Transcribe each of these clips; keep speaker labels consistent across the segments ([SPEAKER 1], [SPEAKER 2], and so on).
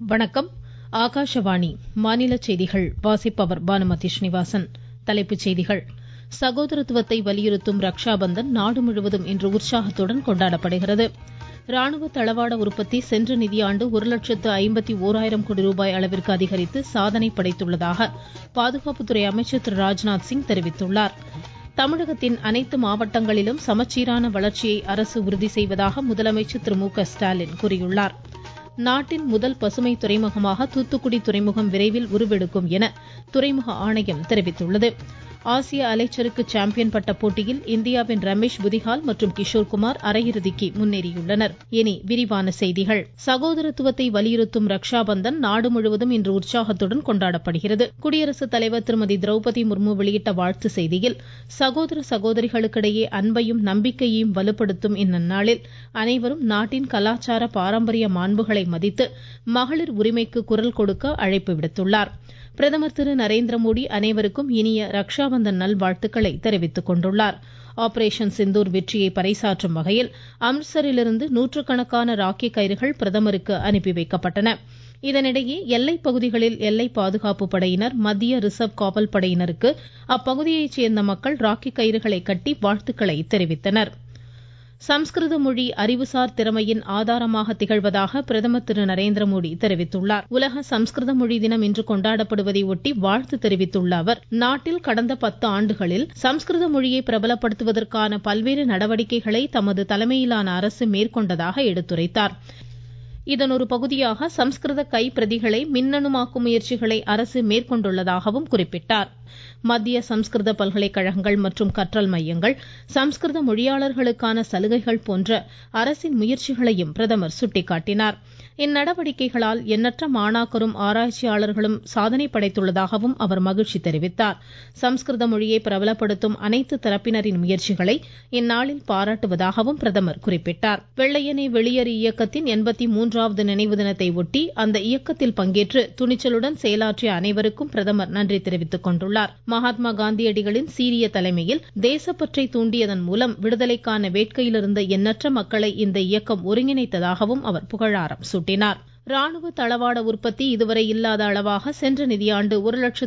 [SPEAKER 1] வணக்கம். ஆகாஷவாணி மாநில செய்திகள் வாசிப்பவர் பானுமதி ஸ்ரீனிவாசன். தலைப்புச் செய்திகள். சகோதரத்துவத்தை வலியுறுத்தும் ரக்ஷாபந்தன் நாடு முழுவதும் இன்று உற்சாகத்துடன் கொண்டாடப்படுகிறது. ராணுவ தளவாட உற்பத்தி சென்ற நிதியாண்டு 1,51,000 கோடி ரூபாய் அளவிற்கு அதிகரித்து சாதனை படைத்துள்ளதாக பாதுகாப்புத்துறை அமைச்சர் திரு ராஜ்நாத் சிங் தெரிவித்துள்ளார். தமிழகத்தின் அனைத்து மாவட்டங்களிலும் சமச்சீரான வளர்ச்சியை அரசு உறுதி செய்வதாக முதலமைச்சர் திரு மு.க. ஸ்டாலின் கூறியுள்ளார். நாட்டின் முதல் பசுமை துறைமுகமாக தூத்துக்குடி துறைமுகம் விரைவில் உருவெடுக்கும் என துறைமுக ஆணையம் தெரிவித்துள்ளது. ஆசிய அலைச்சறுக்கு சாம்பியன் பட்ட போட்டியில் இந்தியாவின் ரமேஷ் புதிகால் மற்றும் கிஷோர்குமார் அரையிறுதிக்கு முன்னேறியுள்ளனர். இனி விரிவான செய்திகள். சகோதரத்துவத்தை வலியுறுத்தும் ரக்ஷாபந்தன் நாடு முழுவதும் இன்று உற்சாகத்துடன் கொண்டாடப்படுகிறது. குடியரசுத் தலைவர் திருமதி திரௌபதி முர்மு வெளியிட்ட வாழ்த்து செய்தியில், சகோதர சகோதரிகளுக்கிடையே அன்பையும் நம்பிக்கையையும் வலுப்படுத்தும் இந்நன்னாளில் அனைவரும் நாட்டின் கலாச்சார பாரம்பரிய மாண்புகளை மதித்து மகளிர் உரிமைக்கு குரல் கொடுக்க அழைப்பு விடுத்துள்ளார். பிரதமர் திரு நரேந்திர மோடி அனைவருக்கும் இனிய ரக்ஷாபந்தன் நல்வாழ்த்துக்களை தெரிவித்துக் கொண்டுள்ளார். ஆபரேஷன் சிந்தூர் வெற்றியை பறைசாற்றும் வகையில் அம்ரிட்சரிலிருந்து நூற்றுக்கணக்கான ராக்கி கயிறுகள் பிரதமருக்கு அனுப்பி வைக்கப்பட்டன. இதனிடையே எல்லைப் பகுதிகளில் எல்லை பாதுகாப்பு படையினர், மத்திய ரிசர்வ் காவல் படையினருக்கு அப்பகுதியைச் சேர்ந்த மக்கள் ராக்கி கயிறுகளை கட்டி வாழ்த்துக்களை தெரிவித்தனர். சமஸ்கிருத மொழி அறிவுசார் திறமையின் ஆதாரமாக திகழ்வதாக பிரதமர் திரு நரேந்திர மோடி தெரிவித்துள்ளார். உலக சமஸ்கிருத மொழி தினம் இன்று கொண்டாடப்படுவதை ஒட்டி வாழ்த்து தெரிவித்துள்ள அவர், நாட்டில் கடந்த 10 ஆண்டுகளில் சமஸ்கிருத மொழியை பிரபலப்படுத்துவதற்கான பல்வேறு நடவடிக்கைகளை தமது தலைமையிலான அரசு மேற்கொண்டதாக எடுத்துரைத்தார். இதன் ஒரு பகுதியாக சமஸ்கிருத கைப்பிரதிகளை மின்னணுமாக்கும் முயற்சிகளை அரசு மேற்கொண்டுள்ளதாகவும் குறிப்பிட்டார். மத்திய சமஸ்கிருத பல்கலைக்கழகங்கள் மற்றும் கற்றல் மையங்கள், சமஸ்கிருத மொழியாளர்களுக்கான சலுகைகள் போன்ற அரசின் முயற்சிகளையும் பிரதமர் சுட்டிக்காட்டினார். இந்நடவடிக்கைகளால் எண்ணற்ற மாணாக்கரும் ஆராய்ச்சியாளர்களும் சாதனை படைத்துள்ளதாகவும் அவர் மகிழ்ச்சி தெரிவித்தார். சமஸ்கிருத மொழியை பிரபலப்படுத்தும் அனைத்து தரப்பினரின் முயற்சிகளை இந்நாளில் பாராட்டுவதாகவும் பிரதமர் குறிப்பிட்டார். வெள்ளையனே வெளியேறு இயக்கத்தின் 83வது நினைவு தினத்தை ஒட்டி அந்த இயக்கத்தில் பங்கேற்று துணிச்சலுடன் செயலாற்றிய அனைவருக்கும் பிரதமர் நன்றி தெரிவித்துக் கொண்டுள்ளார். மகாத்மா காந்தியடிகளின் சீரிய தலைமையில் தேசப்பற்றை தூண்டியதன் மூலம் விடுதலைக்கான வேட்கையிலிருந்த எண்ணற்ற மக்களை இந்த இயக்கம் ஒருங்கிணைத்ததாகவும் அவர் புகழாரம் சூட்டினார். ராணுவ தளவாட உற்பத்தி இதுவரை இல்லாத அளவாக சென்ற நிதியாண்டு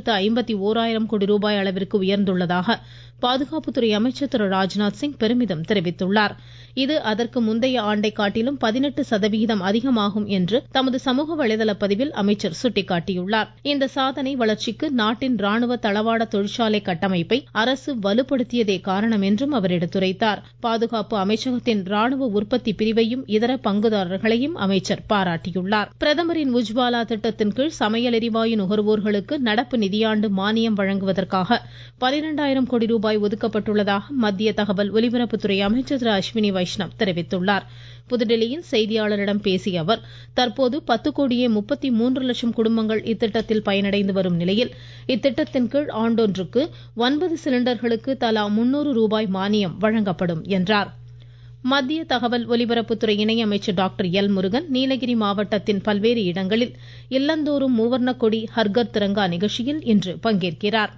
[SPEAKER 1] 1,51,000 கோடி ரூபாய் அளவிற்கு உயர்ந்துள்ளதாக பாதுகாப்புத்துறை அமைச்சர் திரு ராஜ்நாத் சிங் பெருமிதம் தெரிவித்துள்ளார். இது அதற்கு முந்தைய ஆண்டை காட்டிலும் 18% அதிகமாகும் என்று தமது சமூக வலைதள பதிவில் அமைச்சர் சுட்டிக்காட்டியுள்ளார். இந்த சாதனை வளர்ச்சிக்கு நாட்டின் ராணுவ தளவாட தொழிற்சாலை கட்டமைப்பை அரசு வலுப்படுத்தியதே காரணம் என்றும் அவர் எடுத்துரைத்தார். பாதுகாப்பு அமைச்சகத்தின் ராணுவ உற்பத்தி பிரிவையும் இதர பங்குதாரர்களையும் அமைச்சர் பாராட்டியுள்ளார். பிரதமரின் உஜ்வாலா திட்டத்தின் கீழ் சமையல் எரிவாயு நுகர்வோர்களுக்கு நடப்பு நிதியாண்டு மானியம் வழங்குவதற்காக 12,000 கோடி ரூபாய் ஒதுக்கப்பட்டுள்ளதாக மத்திய தகவல் ஒலிபரப்புத்துறை அமைச்சர் திரு அஸ்வினி வைஷ்ணவ் தெரிவித்துள்ளார். புதுதில்லியில் செய்தியாளரிடம் பேசிய அவர், தற்போது 10,33,00,000 குடும்பங்கள் இத்திட்டத்தில் பயனடைந்து வரும் நிலையில் இத்திட்டத்தின் கீழ் ஆண்டொன்றுக்கு 9 சிலிண்டர்களுக்கு தலா 300 ரூபாய் மானியம் வழங்கப்படும் என்றார். மத்திய தகவல் ஒலிபரப்புத்துறை இணை அமைச்சர் டாக்டர் எல் முருகன் நீலகிரி மாவட்டத்தின் பல்வேறு இடங்களில் இல்லந்தோறும் மூவர்ண கொடி ஹர்கர் திரங்கா நிகழ்ச்சியில் இன்று பங்கேற்கிறார்.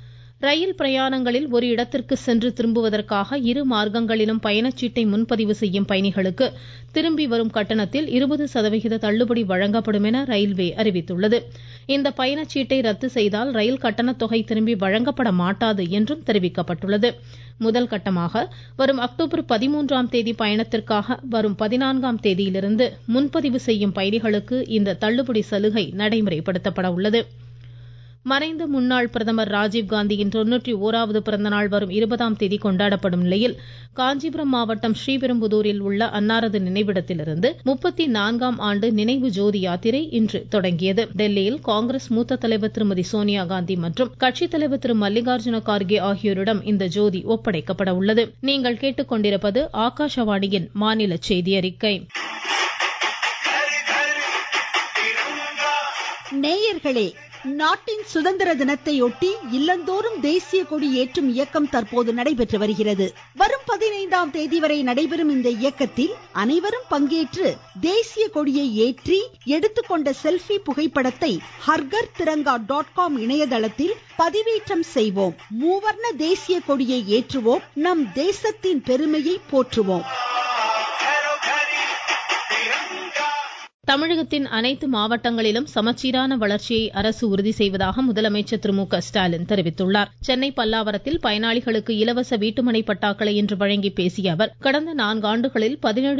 [SPEAKER 1] ரயில் பிரயாணங்களில் ஒரு இடத்திற்கு சென்று திரும்புவதற்காக இரு மார்க்கங்களிலும் பயணச்சீட்டை முன்பதிவு செய்யும் பயணிகளுக்கு திரும்பி வரும் கட்டணத்தில் 20% தள்ளுபடி வழங்கப்படும் என ரயில்வே அறிவித்துள்ளது. இந்த பயணச்சீட்டை ரத்து செய்தால் ரயில் கட்டண தொகை திரும்பி வழங்கப்பட மாட்டாது என்றும் தெரிவிக்கப்பட்டுள்ளது. முதல் கட்டமாக வரும் அக்டோபர் 13ஆம் தேதி பயணத்திற்காக வரும் 14ஆம் தேதியிலிருந்து முன்பதிவு செய்யும் பயணிகளுக்கு இந்த தள்ளுபடி சலுகை நடைமுறைப்படுத்தப்பட உள்ளது. மறைந்த முன்னாள் பிரதமர் ராஜீவ்காந்தியின் 91வது பிறந்தநாள் வரும் 20ஆம் தேதி கொண்டாடப்படும் நிலையில் காஞ்சிபுரம் மாவட்டம் ஸ்ரீபெரும்புதூரில் உள்ள அன்னாரது நினைவிடத்திலிருந்து 34ஆம் ஆண்டு நினைவு ஜோதி யாத்திரை இன்று தொடங்கியது. டெல்லியில் காங்கிரஸ் மூத்த தலைவர் திருமதி சோனியா காந்தி மற்றும் கட்சித் தலைவர் திரு மல்லிகார்ஜுன கார்கே ஆகியோரிடம் இந்த ஜோதி ஒப்படைக்கப்பட உள்ளது. நீங்கள் கேட்டுக்கொண்டிருப்பது ஆகாஷவாணியின் மாநில செய்தி அறிக்கை.
[SPEAKER 2] நேயர்களே, நாட்டின் சுதந்திர தினத்தையொட்டி இல்லந்தோறும் தேசிய கொடி ஏற்றும் இயக்கம் தற்போது நடைபெற்று வருகிறது. வரும் 15ஆம் தேதி வரை நடைபெறும் இந்த இயக்கத்தில் அனைவரும் பங்கேற்று தேசிய கொடியை ஏற்றி எடுத்துக்கொண்ட செல்ஃபி புகைப்படத்தை hargartiranga.com இணையதளத்தில் பதிவேற்றம் செய்வோம். மூவர்ண தேசிய கொடியை ஏற்றுவோம். நம் தேசத்தின் பெருமையை போற்றுவோம்.
[SPEAKER 1] தமிழகத்தின் அனைத்து மாவட்டங்களிலும் சமச்சீரான வளர்ச்சியை அரசு உறுதி செய்வதாக முதலமைச்சர் திரு மு.க.ஸ்டாலின் தெரிவித்துள்ளார். சென்னை பல்லாவரத்தில் பயனாளிகளுக்கு இலவச வீட்டுமனை பட்டாக்களை இன்று வழங்கி பேசிய அவர், கடந்த 4 ஆண்டுகளில்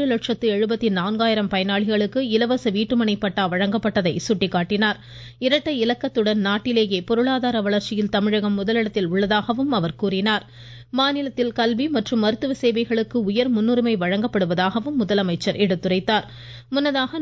[SPEAKER 1] 17,74,000 பயனாளிகளுக்கு இலவச வீட்டுமனை பட்டா வழங்கப்பட்டதை சுட்டிக்காட்டினார். இரட்டை இலக்கத்துடன் நாட்டிலேயே பொருளாதார வளர்ச்சியில் தமிழகம் முதலிடத்தில் உள்ளதாகவும் அவர் கூறினார். மாநிலத்தில் கல்வி மற்றும் மருத்துவ சேவைகளுக்கு உயர் முன்னுரிமை வழங்கப்படுவதாகவும் முதலமைச்சர் எடுத்துரைத்தார். முன்னதாக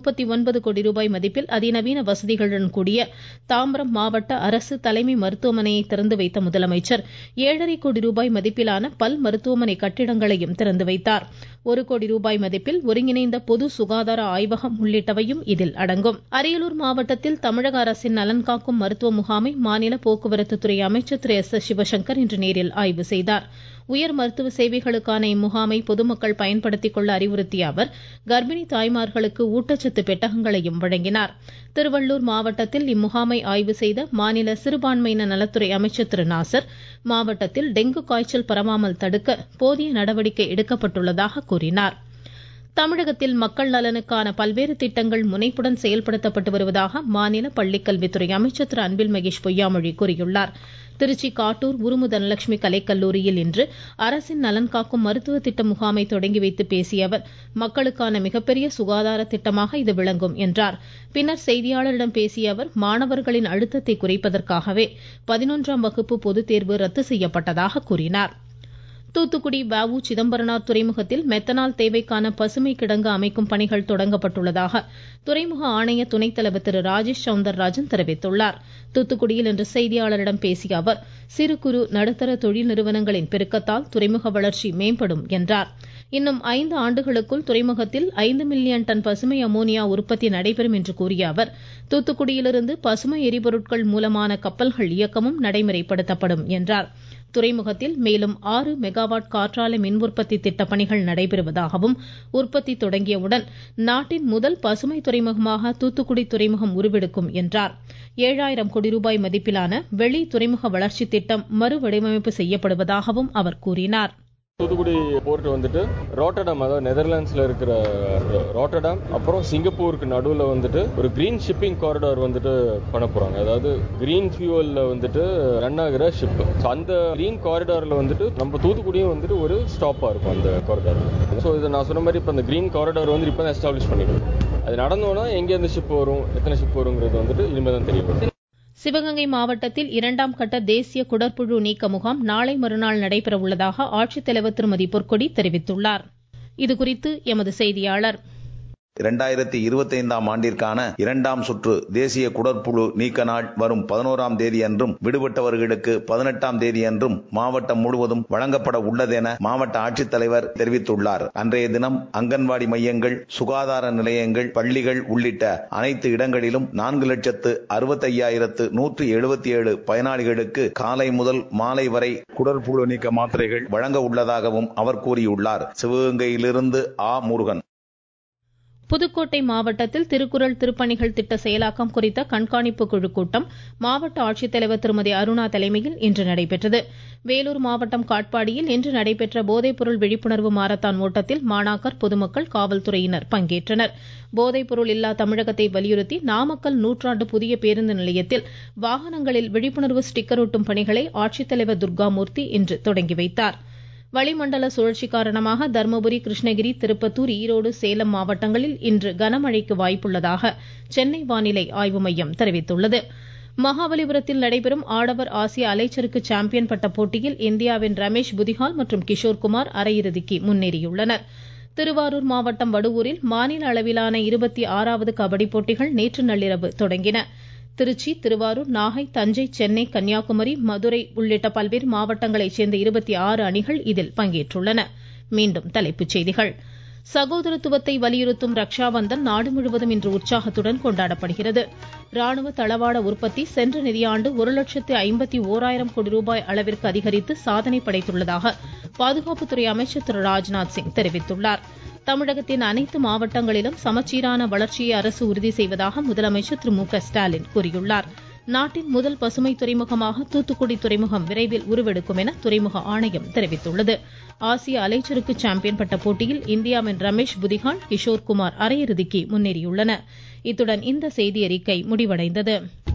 [SPEAKER 1] 139 கோடி ரூபாய் மதிப்பில் அதிநவீன வசதிகளுடன் கூடிய தாம்பரம் மாவட்ட அரசு தலைமை மருத்துவமனையை திறந்து வைத்த முதலமைச்சர் 7,5 கோடி ரூபாய் மதிப்பிலான பல் மருத்துவமனை கட்டிடங்களையும் திறந்து வைத்தார். 1 கோடி ரூபாய் மதிப்பில் ஒருங்கிணைந்த பொது சுகாதார ஆய்வகம் உள்ளிட்டவையும் இதில் அடங்கும். அரியலூர் மாவட்டத்தில் தமிழக அரசின் நலன் காக்கும் மருத்துவ முகாமை மாநில போக்குவரத்து துறை அமைச்சர் திரு எஸ். சிவசங்கர் இன்று நேரில் ஆய்வு செய்தார். உயர் மருத்துவ சேவைகளுக்கான இம்முகாமை பொதுமக்கள் பயன்படுத்திக் கொள்ள அறிவுறுத்திய அவர், கர்ப்பிணி தாய்மார்களுக்கு ஊட்டச்சத்து பெட்டகங்களையும் வழங்கினார். திருவள்ளூர் மாவட்டத்தில் இம்முகாமை ஆய்வு செய்த மாநில சிறுபான்மையின நலத்துறை அமைச்சர் திரு நாசர், மாவட்டத்தில் டெங்கு காய்ச்சல் பரவாமல் தடுக்க போதிய நடவடிக்கை எடுக்கப்பட்டுள்ளதாக கூறினார். தமிழகத்தில் மக்கள் நலனுக்கான பல்வேறு திட்டங்கள் முனைப்புடன் செயல்படுத்தப்பட்டு வருவதாக மாநில பள்ளிக்கல்வித்துறை அமைச்சர் திரு அன்பில் மகேஷ் பொய்யாமொழி கூறியுள்ளார். திருச்சி காட்டூர் உருமு தனலட்சுமி கலைக்கல்லூரியில் இன்று அரசின் நலன் காக்கும் மருத்துவ திட்ட முகாமை தொடங்கி வைத்து பேசிய அவர், மக்களுக்கான மிகப்பெரிய சுகாதார திட்டமாக இது விளங்கும் என்றார். பின்னர் செய்தியாளரிடம் பேசிய அவர், மாணவர்களின் அழுத்தத்தை குறைப்பதற்காகவே 11ஆம் வகுப்பு பொதுத் தேர்வு ரத்து செய்யப்பட்டதாக கூறினார். தூத்துக்குடி வ.உ. சிதம்பரனார் துறைமுகத்தில் மெத்தனால் தேவைக்கான பசுமை கிடங்கு அமைக்கும் பணிகள் தொடங்கப்பட்டுள்ளதாக துறைமுக ஆணைய துணைத் தலைவர் திரு ராஜேஷ் சவுந்தரராஜன் தெரிவித்துள்ளார். தூத்துக்குடியில் இன்று செய்தியாளரிடம் பேசிய அவர், சிறு குறு நடுத்தர தொழில் நிறுவனங்களின் பெருக்கத்தால் துறைமுக வளர்ச்சி மேம்படும் என்றார். இன்னும் 5 ஆண்டுகளுக்குள் துறைமுகத்தில் 5 மில்லியன் டன் பசுமை அமோனியா உற்பத்தி நடைபெறும் என்று கூறிய அவர், தூத்துக்குடியிலிருந்து பசுமை எரிபொருட்கள் மூலமான கப்பல்கள் இயக்கமும் நடைமுறைப்படுத்தப்படும் என்றார். துறைமுகத்தில் மேலும் 6 மெகாவாட் காற்றாலை மின் உற்பத்தி திட்டப்பணிகள் நடைபெறுவதாகவும், உற்பத்தி தொடங்கியவுடன் நாட்டின் முதல் பசுமை துறைமுகமாக தூத்துக்குடி துறைமுகம் உருவெடுக்கும் என்றார். 7,000 கோடி ரூபாய் மதிப்பிலான வெளி துறைமுக வளர்ச்சி திட்டம் மறுவடிவமைப்பு செய்யப்படுவதாகவும் அவர் கூறினார்.
[SPEAKER 3] தூத்துக்குடி போர்ட் வந்துட்டு ரோட்டர்டாம், அதாவது நெதர்லாண்ட்ஸ்ல இருக்கிற ரோட்டர்டாம், அப்புறம் சிங்கப்பூருக்கு நடுவில் வந்துட்டு ஒரு கிரீன் ஷிப்பிங் காரிடார் வந்துட்டு பண்ண போறாங்க. அதாவது கிரீன் ஃபியூவல்ல வந்துட்டு ரன் ஆகிற ஷிப். அந்த கிரீன் காரிடார்ல வந்துட்டு நம்ம தூத்துக்குடியும் வந்துட்டு ஒரு ஸ்டாப்பா இருக்கும் அந்த காரிடார். ஸோ இதை நான் சொன்ன மாதிரி இப்போ அந்த கிரீன் காரிடார் வந்து இப்போ தான் எஸ்டாப்ளிஷ் பண்ணிருக்கோம். அது நடந்தோன்னா எங்கே இருந்து ஷிப் வரும், எத்தனை ஷிப் வருங்கிறது வந்துட்டு இனிமேல் தான் தெரியும்.
[SPEAKER 1] சிவகங்கை மாவட்டத்தில் 2ஆம் கட்ட தேசிய குடற்புழு நீக்க முகாம் நாளை மறுநாள் நடைபெற உள்ளதாக ஆட்சித்தலைவர் திருமதி பொற்கொடி தெரிவித்துள்ளார். இதுகுறித்து எமது செய்தியாளர்.
[SPEAKER 4] 2025ஆம் ஆண்டிற்கான 2ஆம் சுற்று தேசிய குடற்புழு நீக்க நாள் வரும் 11ஆம் தேதி அன்றும், விடுபட்டவர்களுக்கு 18ஆம் தேதி அன்றும் மாவட்டம் முழுவதும் வழங்கப்பட உள்ளதென மாவட்ட ஆட்சித்தலைவர் தெரிவித்துள்ளார். அன்றைய தினம் அங்கன்வாடி மையங்கள், சுகாதார நிலையங்கள், பள்ளிகள் உள்ளிட்ட அனைத்து இடங்களிலும் 4,65,177 பயனாளிகளுக்கு காலை முதல் மாலை வரை குடற்புழு நீக்க மாத்திரைகள் வழங்க உள்ளதாகவும் அவர் கூறியுள்ளார். சிவகங்கையிலிருந்து ஆ. முருகன்.
[SPEAKER 1] புதுக்கோட்டை மாவட்டத்தில் திருக்குறள் திருப்பணிகள் திட்ட செயலாக்கம் குறித்த கண்காணிப்பு குழு கூட்டம் மாவட்ட ஆட்சித்தலைவர் திருமதி அருணா தலைமையில் இன்று நடைபெற்றது. வேலூர் மாவட்டம் காட்பாடியில் இன்று நடைபெற்ற போதைப்பொருள் விழிப்புணர்வு மாரத்தான் ஓட்டத்தில் மாணாக்கர், பொதுமக்கள், காவல்துறையினர் பங்கேற்றனர். போதைப்பொருள் இல்லா தமிழகத்தை வலியுறுத்தி நாமக்கல் நூற்றாண்டு புதிய பேருந்து நிலையத்தில் வாகனங்களில் விழிப்புணர்வு ஸ்டிக்கர் ஒட்டும் பணிகளை ஆட்சித்தலைவர் துர்காமூர்த்தி இன்று தொடங்கி வைத்தார். வளிமண்டல சுழற்சி காரணமாக தர்மபுரி, கிருஷ்ணகிரி, திருப்பத்தூர், ஈரோடு, சேலம் மாவட்டங்களில் இன்று கனமழைக்கு வாய்ப்புள்ளதாக சென்னை வானிலை ஆய்வு மையம் தெரிவித்துள்ளது. மகாபலிபுரத்தில் நடைபெறும் ஆடவர் ஆசிய அலைச்சறுக்கு சாம்பியன் பட்ட போட்டியில் இந்தியாவின் ரமேஷ் புதிஹால் மற்றும் கிஷோர் குமார் அரையிறுதிக்கு முன்னேறியுள்ளனர். திருவாரூர் மாவட்டம் வடுவூரில் மாநில அளவிலான 26வது கபடி போட்டிகள் நேற்று நள்ளிரவு தொடங்கின. திருச்சி, திருவாரூர், நாகை, தஞ்சை, சென்னை, கன்னியாகுமரி, மதுரை உள்ளிட்ட பல்வேறு மாவட்டங்களைச் சேர்ந்த 26 அணிகள் இதில் பங்கேற்றுள்ளன. மீண்டும் தலைப்புச் செய்திகள். சகோதரத்துவத்தை வலியுறுத்தும் ரக்ஷாபந்தன் நாடு முழுவதும் இன்று உற்சாகத்துடன் கொண்டாடப்படுகிறது. ராணுவ தளவாட உற்பத்தி சென்ற நிதியாண்டு 1,51,000 கோடி ரூபாய் அளவிற்கு அதிகரித்து சாதனை படைத்துள்ளதாக பாதுகாப்புத்துறை அமைச்சர் திரு ராஜ்நாத் சிங் தெரிவித்துள்ளார். தமிழகத்தின் அனைத்து மாவட்டங்களிலும் சமச்சீரான வளர்ச்சியை அரசு உறுதி செய்வதாக முதலமைச்சர் திரு மு.க.ஸ்டாலின் கூறியுள்ளார். நாட்டின் முதல் பசுமை துறைமுகமாக தூத்துக்குடி துறைமுகம் விரைவில் உருவெடுக்கும் என துறைமுக ஆணையம் தெரிவித்துள்ளது. ஆசிய அலைச்சறுக்கு சாம்பியன் பட்ட போட்டியில் இந்தியாவின் ரமேஷ் புதிகான் கிஷோர் குமார் அரையிறுதிக்கு முன்னேறியுள்ளனர். இத்துடன் இந்த செய்தியறிக்கை முடிவடைந்தது.